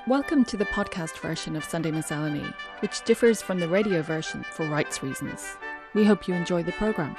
Welcome to the podcast version of Sunday Miscellany, which differs from the radio version for rights reasons. We hope you enjoy the programme.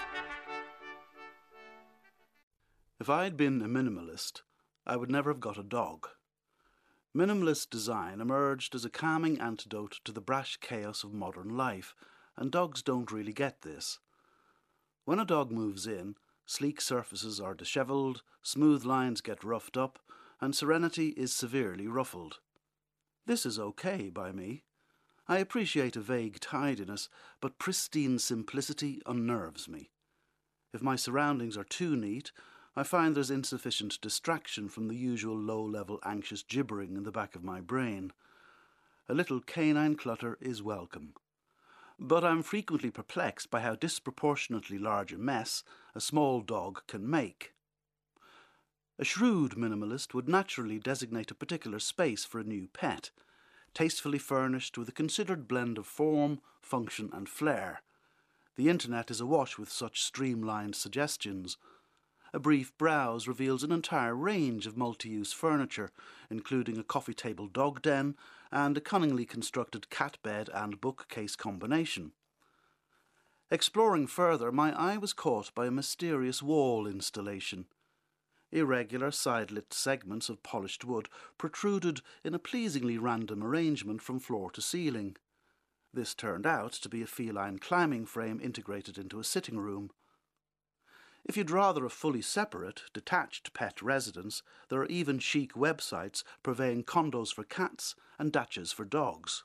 If I had been a minimalist, I would never have got a dog. Minimalist design emerged as a calming antidote to the brash chaos of modern life, and dogs don't really get this. When a dog moves in, sleek surfaces are dishevelled, smooth lines get roughed up, and serenity is severely ruffled. This is okay by me. I appreciate a vague tidiness, but pristine simplicity unnerves me. If my surroundings are too neat, I find there's insufficient distraction from the usual low-level anxious gibbering in the back of my brain. A little canine clutter is welcome. But I'm frequently perplexed by how disproportionately large a mess a small dog can make. A shrewd minimalist would naturally designate a particular space for a new pet, tastefully furnished with a considered blend of form, function and flair. The internet is awash with such streamlined suggestions. A brief browse reveals an entire range of multi-use furniture, including a coffee table dog den and a cunningly constructed cat bed and bookcase combination. Exploring further, my eye was caught by a mysterious wall installation. Irregular side-lit segments of polished wood protruded in a pleasingly random arrangement from floor to ceiling. This turned out to be a feline climbing frame integrated into a sitting room. If you'd rather a fully separate, detached pet residence, there are even chic websites purveying condos for cats and dachas for dogs.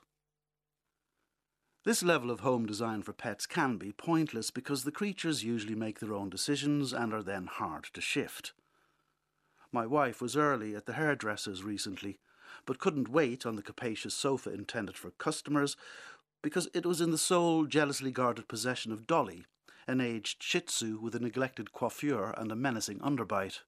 This level of home design for pets can be pointless because the creatures usually make their own decisions and are then hard to shift. My wife was early at the hairdresser's recently, but couldn't wait on the capacious sofa intended for customers because it was in the sole jealously guarded possession of Dolly, an aged Shih Tzu with a neglected coiffure and a menacing underbite.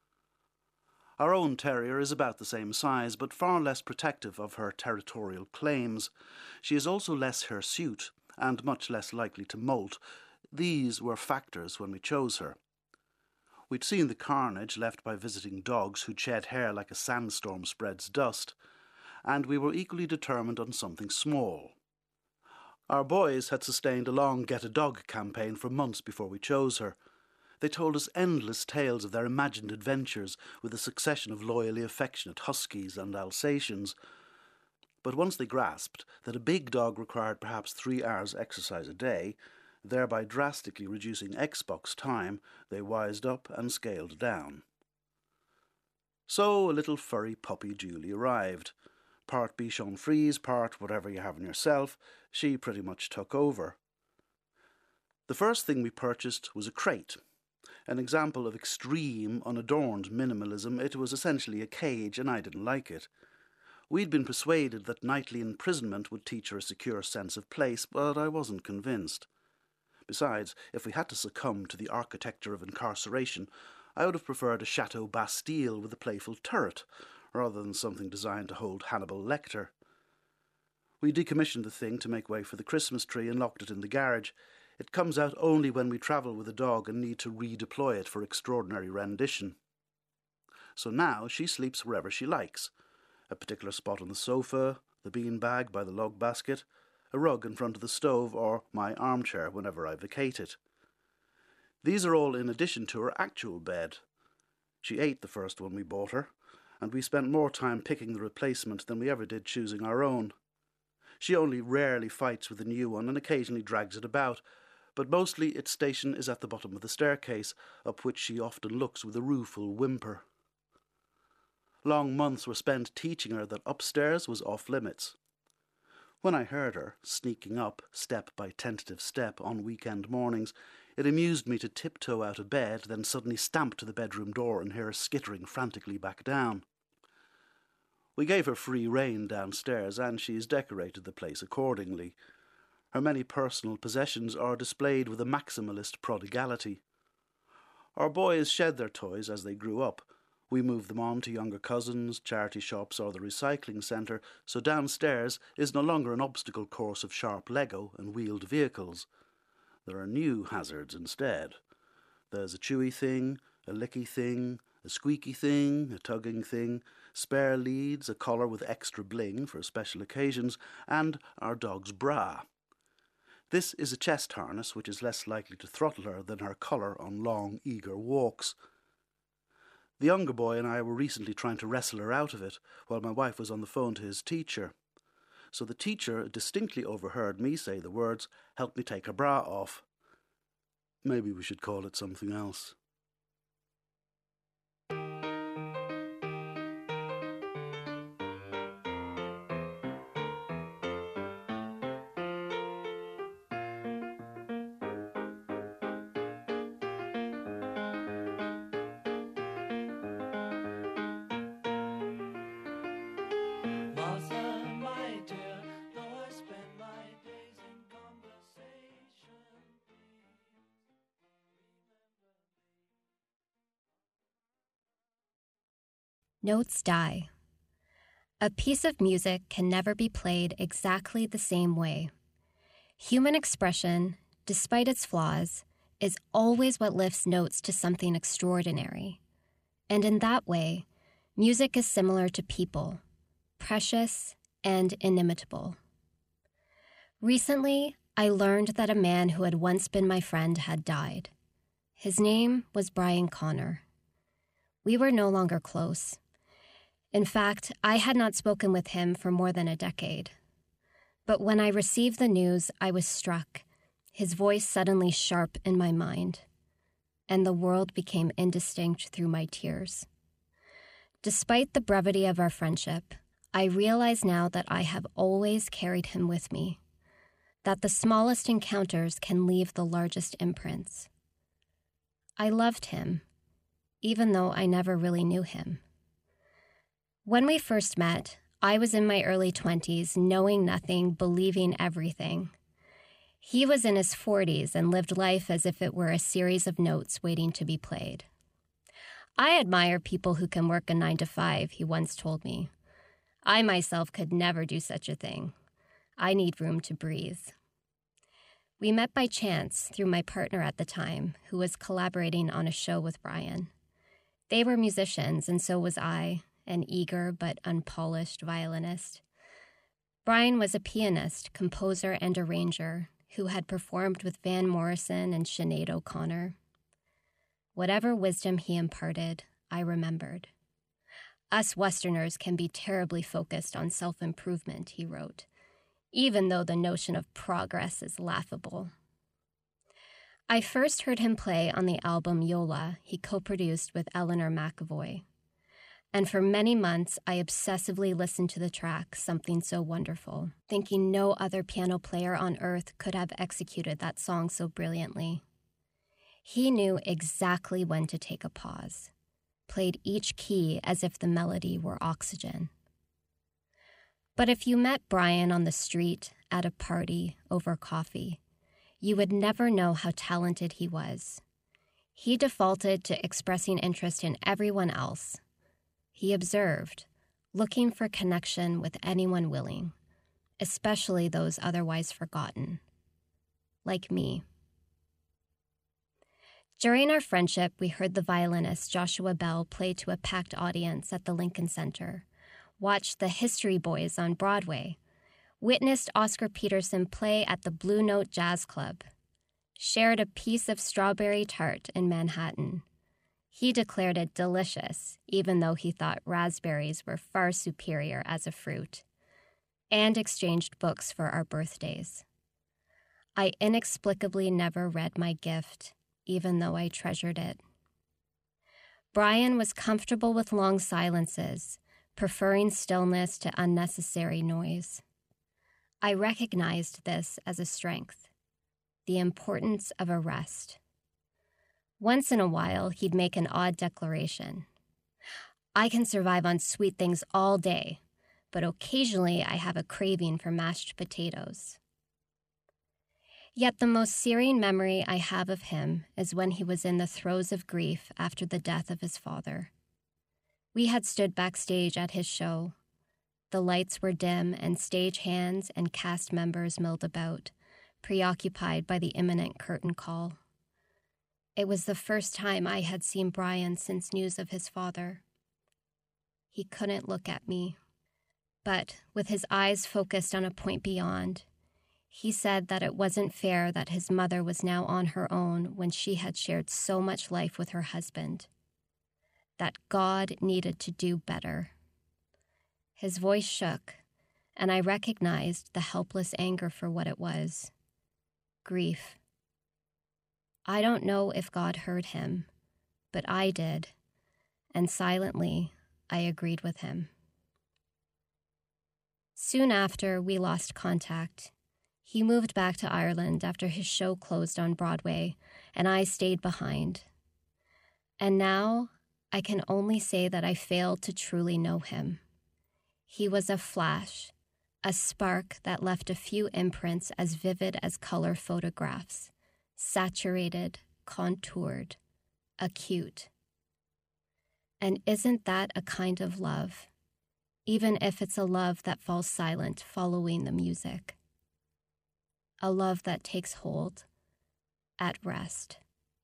Our own terrier is about the same size, but far less protective of her territorial claims. She is also less hirsute, and much less likely to molt. These were factors when we chose her. We'd seen the carnage left by visiting dogs who'd shed hair like a sandstorm spreads dust, and we were equally determined on something small. Our boys had sustained a long get-a-dog campaign for months before we chose her. They told us endless tales of their imagined adventures with a succession of loyally affectionate huskies and Alsatians. But once they grasped that a big dog required perhaps 3 hours exercise a day, thereby drastically reducing Xbox time, they wised up and scaled down. So a little furry puppy duly arrived. Part Bichon Frise, part whatever you have in yourself, she pretty much took over. The first thing we purchased was a crate. An example of extreme, unadorned minimalism. It was essentially a cage, and I didn't like it. We'd been persuaded that nightly imprisonment would teach her a secure sense of place, but I wasn't convinced. Besides, if we had to succumb to the architecture of incarceration, I would have preferred a Chateau Bastille with a playful turret, rather than something designed to hold Hannibal Lecter. We decommissioned the thing to make way for the Christmas tree and locked it in the garage. It comes out only when we travel with a dog and need to redeploy it for extraordinary rendition. So now she sleeps wherever she likes. A particular spot on the sofa, the bean bag by the log basket, a rug in front of the stove, or my armchair whenever I vacate it. These are all in addition to her actual bed. She ate the first one we bought her, and we spent more time picking the replacement than we ever did choosing our own. She only rarely fights with the new one and occasionally drags it about, but mostly its station is at the bottom of the staircase, up which she often looks with a rueful whimper. Long months were spent teaching her that upstairs was off-limits. When I heard her, sneaking up, step by tentative step, on weekend mornings, it amused me to tiptoe out of bed, then suddenly stamp to the bedroom door and hear her skittering frantically back down. We gave her free rein downstairs, and she's decorated the place accordingly. Her many personal possessions are displayed with a maximalist prodigality. Our boys shed their toys as they grew up. We moved them on to younger cousins, charity shops or the recycling centre, so downstairs is no longer an obstacle course of sharp Lego and wheeled vehicles. There are new hazards instead. There's a chewy thing, a licky thing, A squeaky thing, a tugging thing, spare leads, a collar with extra bling for special occasions, and our dog's bra. This is a chest harness which is less likely to throttle her than her collar on long, eager walks. The younger boy and I were recently trying to wrestle her out of it while my wife was on the phone to his teacher. So the teacher distinctly overheard me say the words, "Help me take her bra off." Maybe we should call it something else. Notes die. A piece of music can never be played exactly the same way. Human expression, despite its flaws, is always what lifts notes to something extraordinary. And in that way, music is similar to people, precious and inimitable. Recently, I learned that a man who had once been my friend had died. His name was Brian Connor. We were no longer close. In fact, I had not spoken with him for more than a decade. But when I received the news, I was struck, his voice suddenly sharp in my mind, and the world became indistinct through my tears. Despite the brevity of our friendship, I realize now that I have always carried him with me, that the smallest encounters can leave the largest imprints. I loved him, even though I never really knew him. When we first met, I was in my early 20s, knowing nothing, believing everything. He was in his 40s and lived life as if it were a series of notes waiting to be played. I admire people who can work a 9-to-5, he once told me. I myself could never do such a thing. I need room to breathe. We met by chance through my partner at the time, who was collaborating on a show with Brian. They were musicians, and so was I, an eager but unpolished violinist. Brian was a pianist, composer, and arranger who had performed with Van Morrison and Sinead O'Connor. Whatever wisdom he imparted, I remembered. Us Westerners can be terribly focused on self-improvement, he wrote, even though the notion of progress is laughable. I first heard him play on the album Yola he co-produced with Eleanor McAvoy. And for many months, I obsessively listened to the track, Something So Wonderful, thinking no other piano player on earth could have executed that song so brilliantly. He knew exactly when to take a pause, played each key as if the melody were oxygen. But if you met Brian on the street, at a party, over coffee, you would never know how talented he was. He defaulted to expressing interest in everyone else. He observed, looking for connection with anyone willing, especially those otherwise forgotten, like me. During our friendship, we heard the violinist Joshua Bell play to a packed audience at the Lincoln Center, watched the History Boys on Broadway, witnessed Oscar Peterson play at the Blue Note Jazz Club, shared a piece of strawberry tart in Manhattan. He declared it delicious, even though he thought raspberries were far superior as a fruit, and exchanged books for our birthdays. I inexplicably never read my gift, even though I treasured it. Brian was comfortable with long silences, preferring stillness to unnecessary noise. I recognized this as a strength, the importance of a rest. Once in a while, he'd make an odd declaration. I can survive on sweet things all day, but occasionally I have a craving for mashed potatoes. Yet the most searing memory I have of him is when he was in the throes of grief after the death of his father. We had stood backstage at his show. The lights were dim and stagehands and cast members milled about, preoccupied by the imminent curtain call. It was the first time I had seen Brian since news of his father. He couldn't look at me, but with his eyes focused on a point beyond, he said that it wasn't fair that his mother was now on her own when she had shared so much life with her husband. That God needed to do better. His voice shook, and I recognized the helpless anger for what it was. Grief. I don't know if God heard him, but I did, and silently, I agreed with him. Soon after, we lost contact. He moved back to Ireland after his show closed on Broadway, and I stayed behind. And now, I can only say that I failed to truly know him. He was a flash, a spark that left a few imprints as vivid as color photographs, saturated, contoured, acute. And isn't that a kind of love, even if it's a love that falls silent following the music? A love that takes hold, at rest.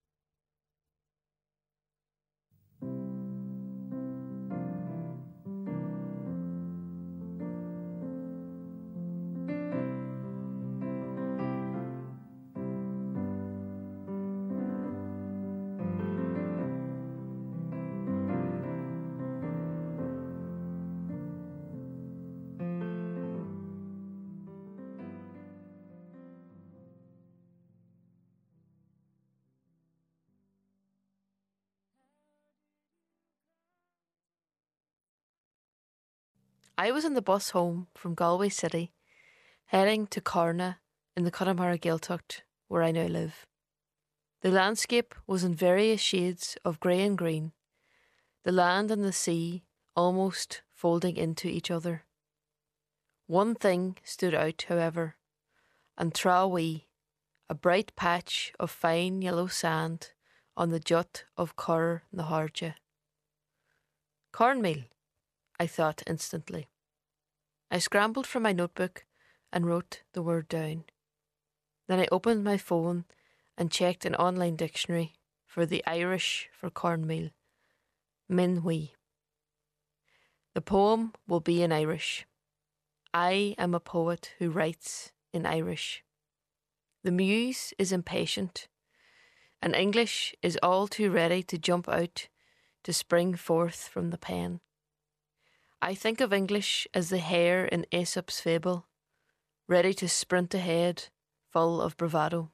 I was on the bus home from Galway City, heading to Carna in the Connemara Gaeltacht, where I now live. The landscape was in various shades of grey and green, the land and the sea almost folding into each other. One thing stood out, however, and Trawee, a bright patch of fine yellow sand on the jut of Cur na Harja. Cornmeal, I thought instantly. I scrambled for my notebook and wrote the word down. Then I opened my phone and checked an online dictionary for the Irish for cornmeal, Minhui. The poem will be in Irish. I am a poet who writes in Irish. The muse is impatient, and English is all too ready to jump out to spring forth from the pen. I think of English as the hare in Aesop's fable, ready to sprint ahead, full of bravado.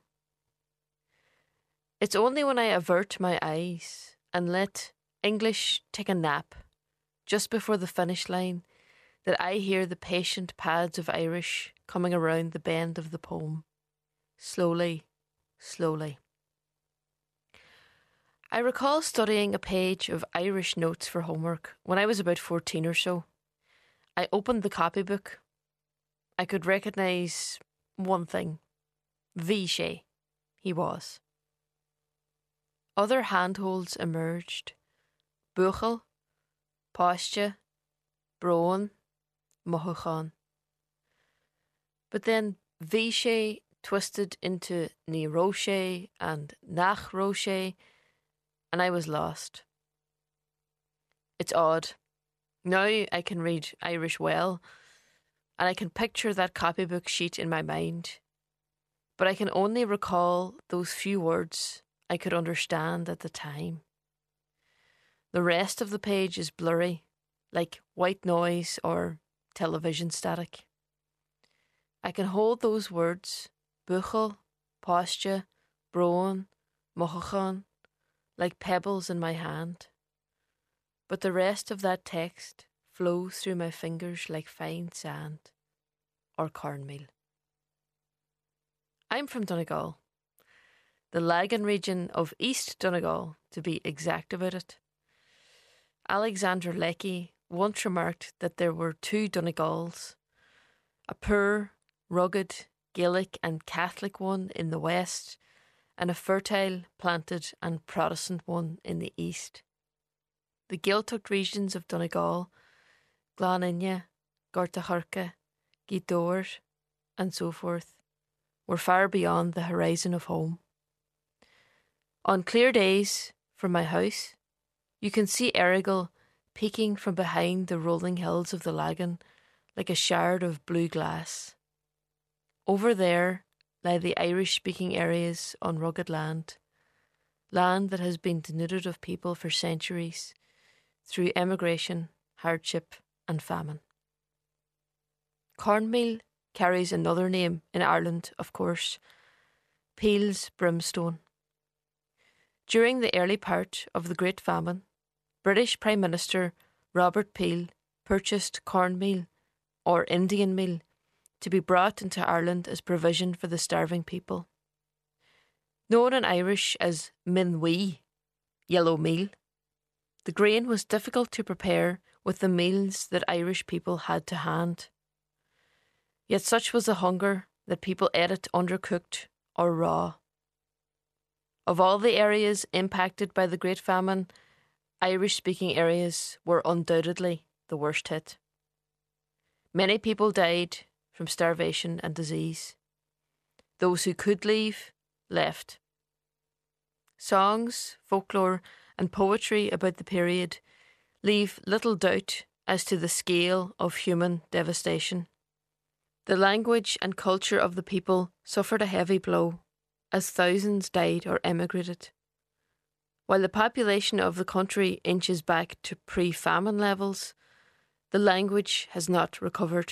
It's only when I avert my eyes and let English take a nap just before the finish line that I hear the patient pads of Irish coming around the bend of the poem. Slowly, slowly. I recall studying a page of Irish notes for homework when I was about 14 or so. I opened the copybook. I could recognise one thing. Vishay, he was. Other handholds emerged. Buchel, Páiste, Broan, Mohuchan. But then Vishay twisted into Ní Roche and Nach Roche, and I was lost. It's odd. Now I can read Irish well, and I can picture that copybook sheet in my mind, but I can only recall those few words I could understand at the time. The rest of the page is blurry, like white noise or television static. I can hold those words, Buchel, Páiste, Broan, Mohuchan, like pebbles in my hand. But the rest of that text flows through my fingers like fine sand or cornmeal. I'm from Donegal, the Lagan region of East Donegal, to be exact about it. Alexander Lecky once remarked that there were two Donegals, a poor, rugged, Gaelic and Catholic one in the west, and a fertile, planted and Protestant one in the east. The Gaeltacht regions of Donegal, Glan-Inne, Gortacharka, Gweedore, and so forth, were far beyond the horizon of home. On clear days from my house, you can see Errigal peeking from behind the rolling hills of the Lagan like a shard of blue glass. Over there lie the Irish-speaking areas on rugged land that has been denuded of people for centuries through emigration, hardship and famine. Cornmeal carries another name in Ireland, of course, Peel's brimstone. During the early part of the Great Famine, British Prime Minister Robert Peel purchased cornmeal, or Indian meal, to be brought into Ireland as provision for the starving people. Known in Irish as minwee, yellow meal, the grain was difficult to prepare with the meals that Irish people had to hand. Yet such was the hunger that people ate it undercooked or raw. Of all the areas impacted by the Great Famine, Irish-speaking areas were undoubtedly the worst hit. Many people died from starvation and disease. Those who could leave, left. Songs, folklore, and poetry about the period leave little doubt as to the scale of human devastation. The language and culture of the people suffered a heavy blow as thousands died or emigrated. While the population of the country inches back to pre-famine levels, the language has not recovered.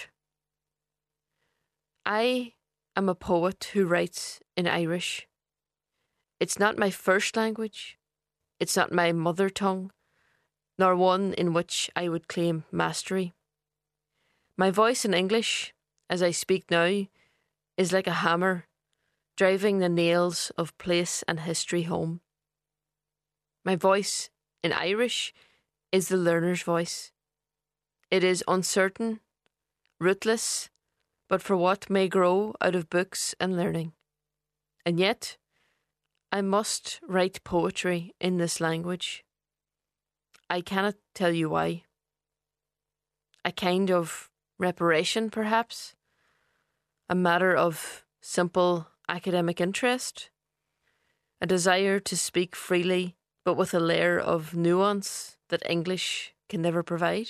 I am a poet who writes in Irish. It's not my first language, it's not my mother tongue, nor one in which I would claim mastery. My voice in English, as I speak now, is like a hammer, driving the nails of place and history home. My voice in Irish is the learner's voice. It is uncertain, rootless, but for what may grow out of books and learning. And yet, I must write poetry in this language. I cannot tell you why. A kind of reparation, perhaps? A matter of simple academic interest? A desire to speak freely, but with a layer of nuance that English can never provide?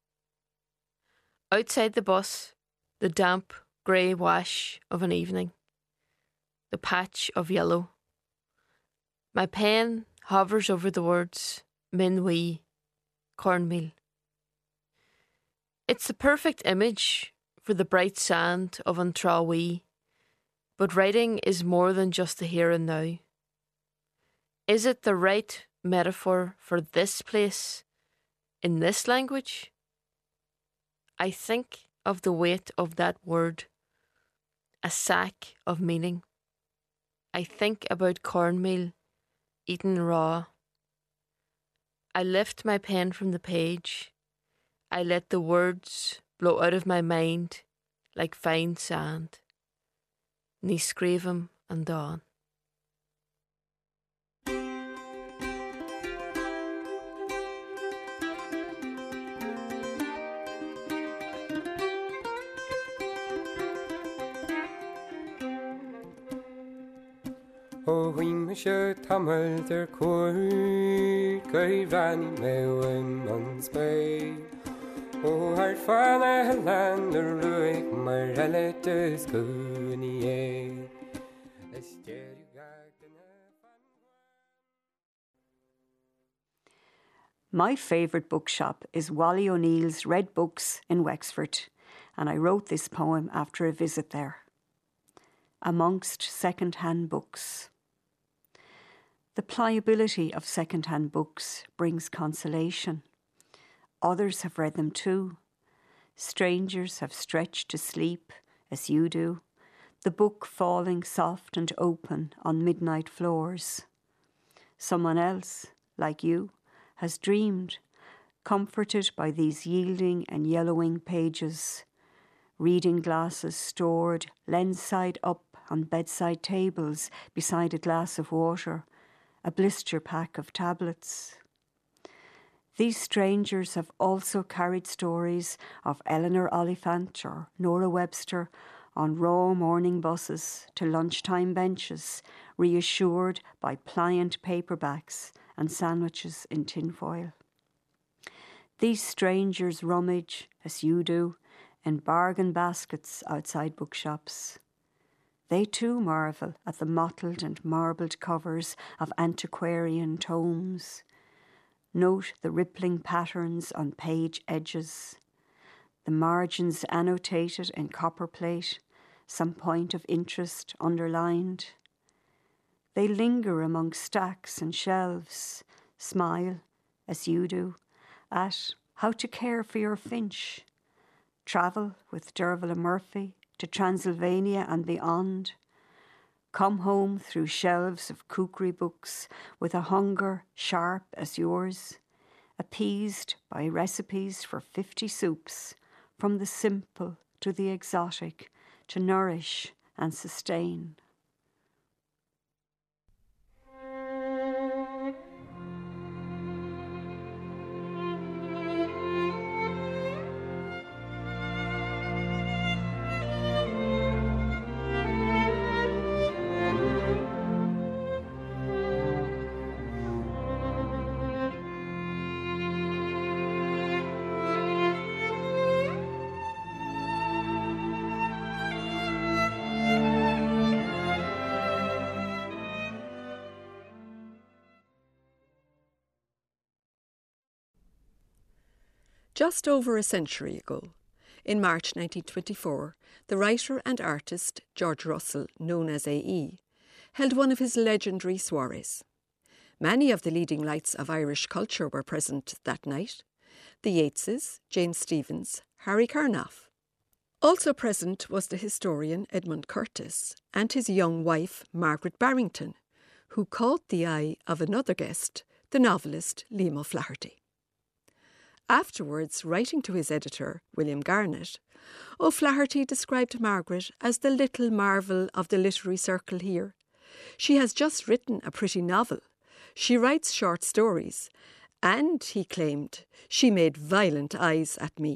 Outside the bus, the damp grey wash of an evening, the patch of yellow. My pen hovers over the words minwee, cornmeal. It's the perfect image for the bright sand of Antrawee, but writing is more than just the here and now. Is it the right metaphor for this place in this language? I think of the weight of that word, a sack of meaning. I think about cornmeal eaten raw. I lift my pen from the page. I let the words blow out of my mind like fine sand. Ní scríbham an dawn. O huime se tamil der cwr Gwy rannu mewn on spay O har fan a land yr rwyg Mae'r helet ys gwni e My favourite bookshop is Wally O'Neill's Red Books in Wexford, and I wrote this poem after a visit there. Amongst second-hand books. The pliability of second-hand books brings consolation. Others have read them too. Strangers have stretched to sleep, as you do, the book falling soft and open on midnight floors. Someone else, like you, has dreamed, comforted by these yielding and yellowing pages, reading glasses stored lens side up on bedside tables beside a glass of water, a blister pack of tablets. These strangers have also carried stories of Eleanor Oliphant or Nora Webster, on raw morning buses to lunchtime benches, reassured by pliant paperbacks and sandwiches in tinfoil. These strangers rummage, as you do, in bargain baskets outside bookshops. They too marvel at the mottled and marbled covers of antiquarian tomes. Note the rippling patterns on page edges, the margins annotated in copperplate, some point of interest underlined. They linger among stacks and shelves, smile, as you do, at how to care for your finch, travel with Dervla Murphy to Transylvania and beyond, come home through shelves of kukri books with a hunger sharp as yours, appeased by recipes for 50 soups, from the simple to the exotic, to nourish and sustain. Just over a century ago, in March 1924, the writer and artist George Russell, known as A.E., held one of his legendary soirees. Many of the leading lights of Irish culture were present that night: the Yeatses, Jane Stephens, Harry Kernoff. Also present was the historian Edmund Curtis and his young wife Margaret Barrington, who caught the eye of another guest, the novelist Liam O'Flaherty. Afterwards, writing to his editor, William Garnett, O'Flaherty described Margaret as the little marvel of the literary circle here. She has just written a pretty novel. She writes short stories. And, he claimed, she made violent eyes at me.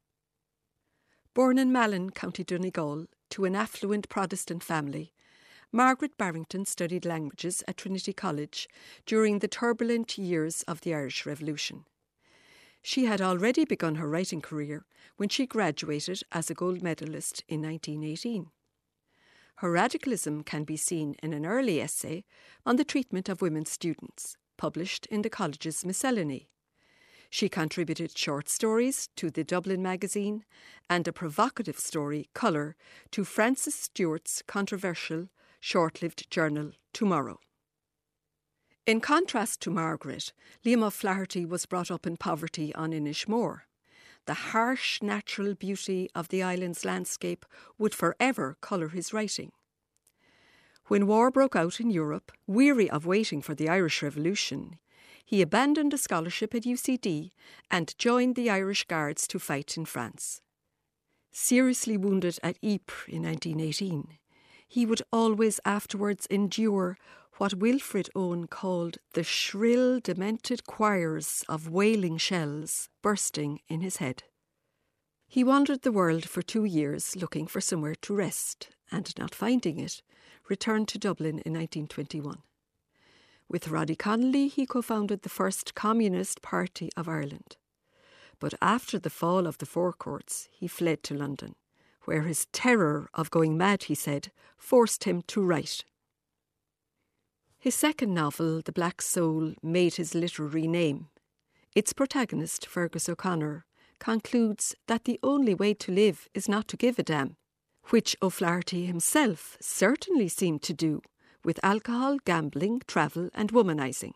Born in Malin, County Donegal, to an affluent Protestant family, Margaret Barrington studied languages at Trinity College during the turbulent years of the Irish Revolution. She had already begun her writing career when she graduated as a gold medalist in 1918. Her radicalism can be seen in an early essay on the treatment of women students, published in the college's Miscellany. She contributed short stories to the Dublin Magazine and a provocative story, Colour, to Frances Stewart's controversial, short-lived journal, Tomorrow. In contrast to Margaret, Liam O'Flaherty was brought up in poverty on Inishmore. The harsh natural beauty of the island's landscape would forever colour his writing. When war broke out in Europe, weary of waiting for the Irish Revolution, he abandoned a scholarship at UCD and joined the Irish Guards to fight in France. Seriously wounded at Ypres in 1918, he would always afterwards endure what Wilfred Owen called the shrill, demented choirs of wailing shells bursting in his head. He wandered the world for 2 years looking for somewhere to rest, and not finding it, returned to Dublin in 1921. With Roddy Connolly, he co-founded the first Communist Party of Ireland. But after the fall of the Four Courts, he fled to London, where his terror of going mad, he said, forced him to write. His second novel, The Black Soul, made his literary name. Its protagonist, Fergus O'Connor, concludes that the only way to live is not to give a damn, which O'Flaherty himself certainly seemed to do, with alcohol, gambling, travel and womanising.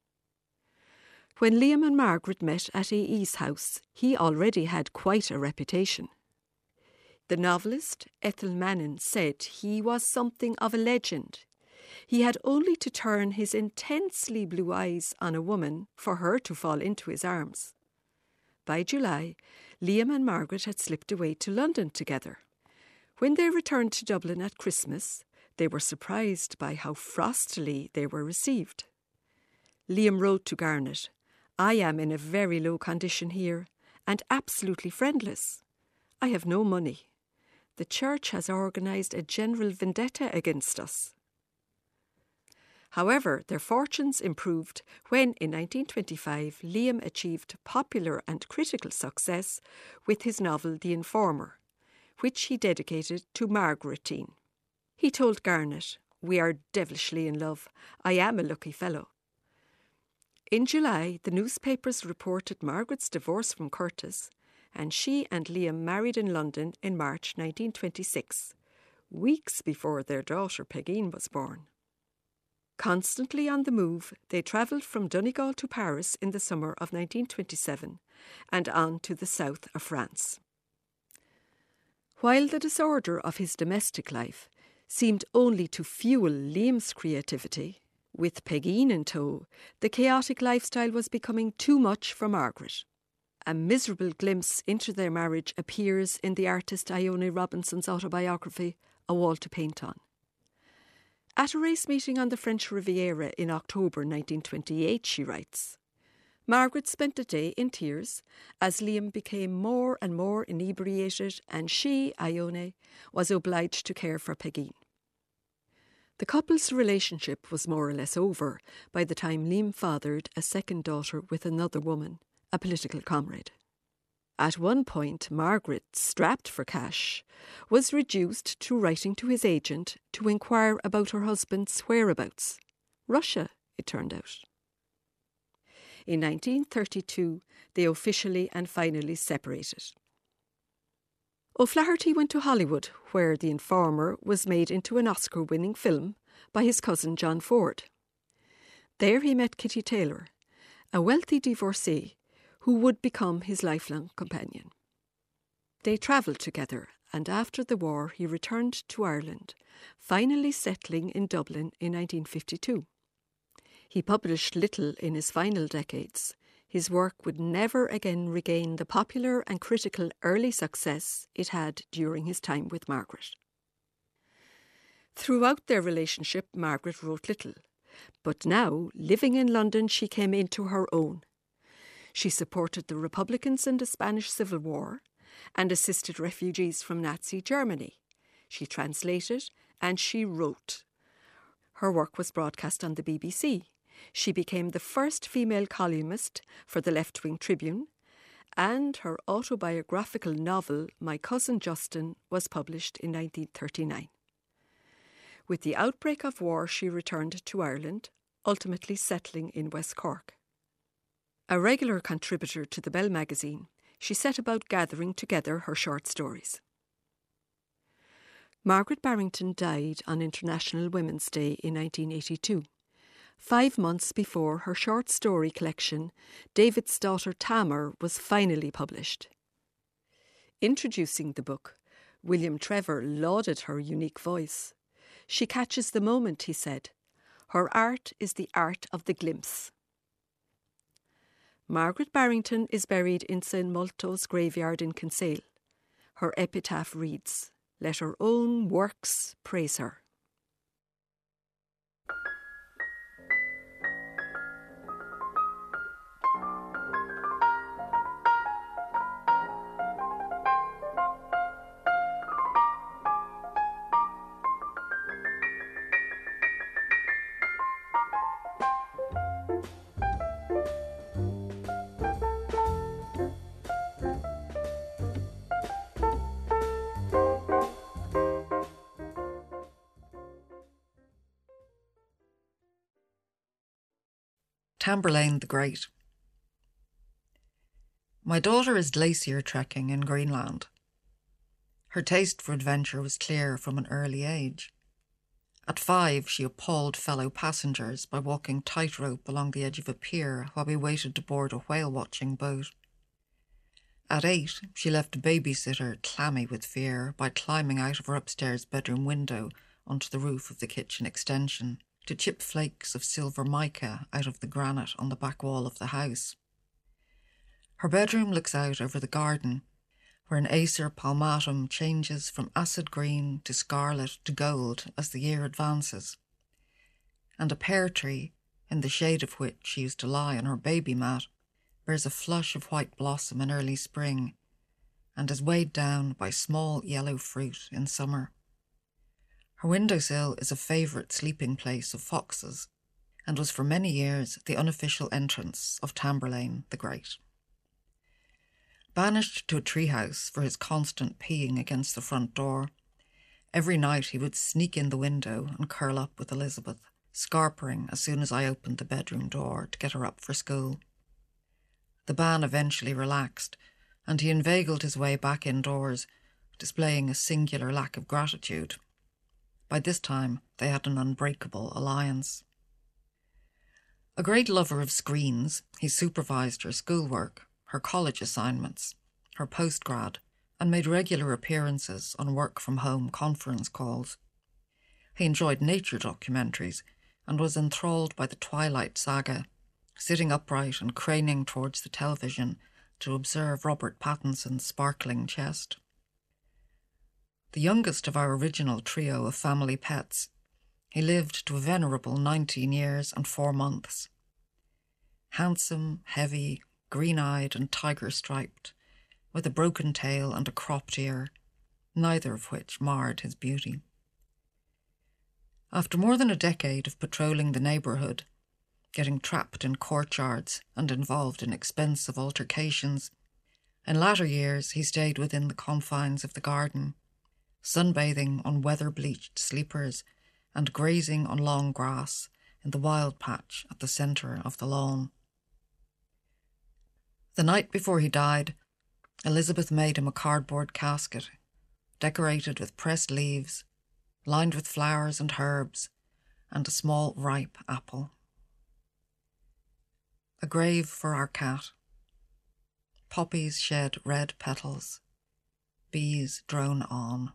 When Liam and Margaret met at A.E.'s house, he already had quite a reputation. The novelist, Ethel Mannin, said he was something of a legend. He had only to turn his intensely blue eyes on a woman for her to fall into his arms. By July, Liam and Margaret had slipped away to London together. When they returned to Dublin at Christmas, they were surprised by how frostily they were received. Liam wrote to Garnett, "I am in a very low condition here and absolutely friendless. I have no money. the church has organised a general vendetta against us. However, their fortunes improved when, in 1925, Liam achieved popular and critical success with his novel The Informer, which he dedicated to Margaretine. He told Garnet, "We are devilishly in love. I am a lucky fellow." In July, the newspapers reported Margaret's divorce from Curtis, and she and Liam married in London in March 1926, weeks before their daughter Pegeen was born. Constantly on the move, they travelled from Donegal to Paris in the summer of 1927 and on to the south of France. While the disorder of his domestic life seemed only to fuel Liam's creativity, with Pegeen in tow, the chaotic lifestyle was becoming too much for Margaret. A miserable glimpse into their marriage appears in the artist Ione Robinson's autobiography, A Wall to Paint On. At a race meeting on the French Riviera in October 1928, she writes, "Margaret spent the day in tears as Liam became more and more inebriated, and she, Ione, was obliged to care for Pegeen." The couple's relationship was more or less over by the time Liam fathered a second daughter with another woman, a political comrade. At one point, Margaret, strapped for cash, was reduced to writing to his agent to inquire about her husband's whereabouts. Russia, it turned out. In 1932, they officially and finally separated. O'Flaherty went to Hollywood, where The Informer was made into an Oscar-winning film by his cousin John Ford. There he met Kitty Taylor, a wealthy divorcee who would become his lifelong companion. They travelled together, and after the war he returned to Ireland, finally settling in Dublin in 1952. He published little in his final decades. His work would never again regain the popular and critical early success it had during his time with Margaret. Throughout their relationship, Margaret wrote little, but now, living in London, she came into her own. She supported the Republicans in the Spanish Civil War and assisted refugees from Nazi Germany. She translated and she wrote. Her work was broadcast on the BBC. She became the first female columnist for the left-wing Tribune, and her autobiographical novel, My Cousin Justin, was published in 1939. With the outbreak of war, she returned to Ireland, ultimately settling in West Cork. A regular contributor to the Bell magazine, she set about gathering together her short stories. Margaret Barrington died on International Women's Day in 1982, 5 months before her short story collection, David's Daughter Tamar, was finally published. Introducing the book, William Trevor lauded her unique voice. "She catches the moment," he said. "Her art is the art of the glimpse." Margaret Barrington is buried in St Molto's graveyard in Kinsale. Her epitaph reads, "Let her own works praise her." Tamburlaine the Great. My daughter is glacier trekking in Greenland. Her taste for adventure was clear from an early age. At 5, she appalled fellow passengers by walking tightrope along the edge of a pier while we waited to board a whale-watching boat. At 8, she left a babysitter clammy with fear by climbing out of her upstairs bedroom window onto the roof of the kitchen extension to chip flakes of silver mica out of the granite on the back wall of the house. Her bedroom looks out over the garden, where an Acer palmatum changes from acid green to scarlet to gold as the year advances, and a pear tree, in the shade of which she used to lie on her baby mat, bears a flush of white blossom in early spring, and is weighed down by small yellow fruit in summer. Her windowsill is a favourite sleeping place of foxes, and was for many years the unofficial entrance of Tamburlaine the Great. Banished to a treehouse for his constant peeing against the front door, every night he would sneak in the window and curl up with Elizabeth, scarpering as soon as I opened the bedroom door to get her up for school. The ban eventually relaxed, and he inveigled his way back indoors, displaying a singular lack of gratitude. By this time, they had an unbreakable alliance. A great lover of screens, he supervised her schoolwork, her college assignments, her postgrad, and made regular appearances on work-from-home conference calls. He enjoyed nature documentaries and was enthralled by the Twilight Saga, sitting upright and craning towards the television to observe Robert Pattinson's sparkling chest. The youngest of our original trio of family pets, he lived to a venerable 19 years and 4 months. Handsome, heavy, green-eyed and tiger-striped, with a broken tail and a cropped ear, neither of which marred his beauty. After more than a decade of patrolling the neighbourhood, getting trapped in courtyards and involved in expensive altercations, in latter years he stayed within the confines of the garden, sunbathing on weather-bleached sleepers and grazing on long grass in the wild patch at the centre of the lawn. The night before he died, Elizabeth made him a cardboard casket, decorated with pressed leaves, lined with flowers and herbs, and a small ripe apple. A grave for our cat. Poppies shed red petals. Bees drone on.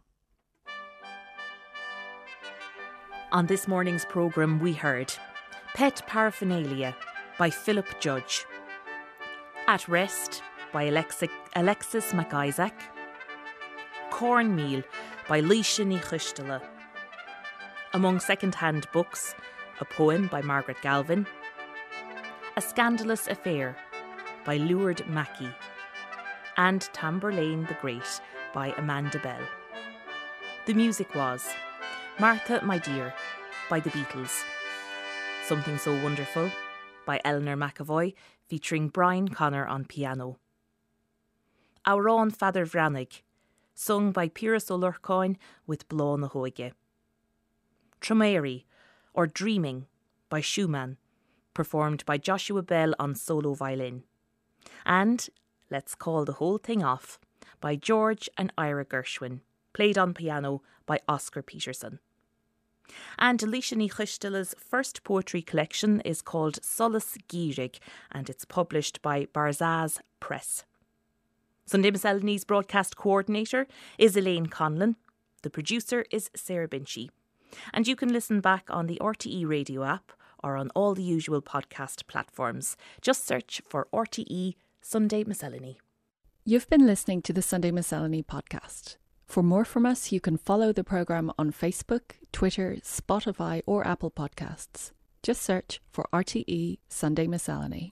On this morning's programme we heard Pet Paraphernalia by Philip Judge, At Rest by Alexis MacIsaac, Cornmeal by Laoise Ní Chiste. Among Second-Hand Books, a poem by Margaret Galvin, A Scandalous Affair by Luard Mackie, and Tamburlaine the Great by Amanda Bell. The music was Martha, My Dear by The Beatles, Something So Wonderful by Eleanor McAvoy featuring Brian Connor on piano, Our Own Father Vranig, sung by Pyrrhus O'Lurcoin with Blá na Hóige, Tremere, or Dreaming by Schumann, performed by Joshua Bell on solo violin, and Let's Call the Whole Thing Off by George and Ira Gershwin, played on piano by Oscar Peterson. And Laoise Ní Chiste's first poetry collection is called Solas Gírig, and it's published by Barzaz Press. Sunday Miscellany's broadcast coordinator is Elaine Conlon. The producer is Sarah Binchy. And you can listen back on the RTE radio app or on all the usual podcast platforms. Just search for RTE Sunday Miscellany. You've been listening to the Sunday Miscellany podcast. For more from us, you can follow the programme on Facebook, Twitter, Spotify or Apple Podcasts. Just search for RTE Sunday Miscellany.